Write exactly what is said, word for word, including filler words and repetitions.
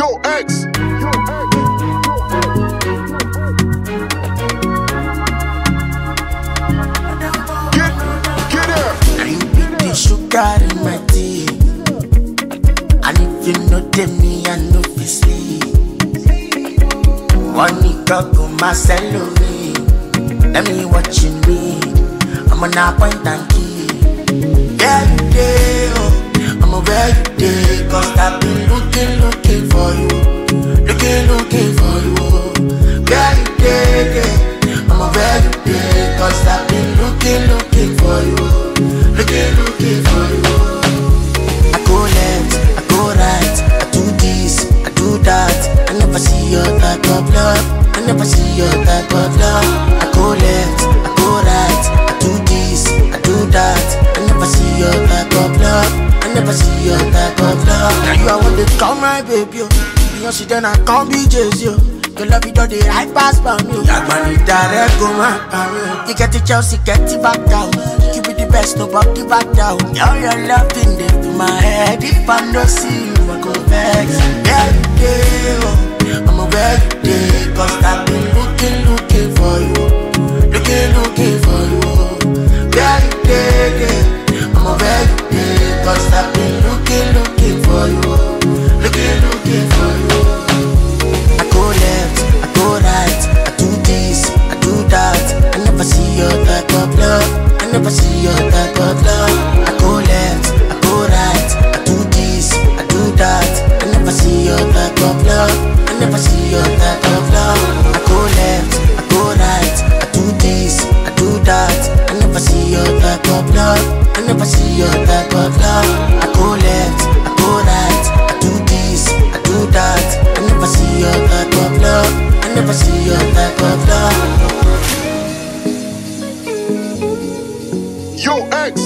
Yo, X. Get, get her. I be the sugar in my tea. And if you know them, me, I know fi sleep. One nigga go my salary. Let me watching me. I'm on a point and key. Yeah, you day, oh. I'm a where you day. Cause I've been looking, looking for you. Looking, looking for you. Where you day, day. I'm a where you day. Cause I've been looking, looking for you. Looking, looking for you. I go left, I go right. I do this, I do that. I never see your type of love. I never see your type of love. I go left, I go right. I do this, I do that. I never see your type of love. I never see your type of love. Now you I want to call my baby, yo. Beyonce then I can't be Jay-Z, yo. Your love you do the right pass by me. That man is direct, go man. You get the Chelsea, get it back down. You be the best, nobody back down. Now your love in there to my head. If I don't see you, I go vex. Every day, oh, I'm a very day. Cause I've been looking, looking for you. Looking, looking for you. Very day, day. I'm a very day. Cause I've been looking, looking for you. Looking, looking for you. I go left, I go right. I do this, I do that. I never see your type of love. I never see your type of love. I go left, I go right. I do this, I do that. I never see your type of love. I never see your type of love. I go left, I go right. I do this, I do that. I never see your type of love. I never see your type of love. I go left, I go right. I do this, I do that. I never see your type of love. I never see your type of love. Yo, X.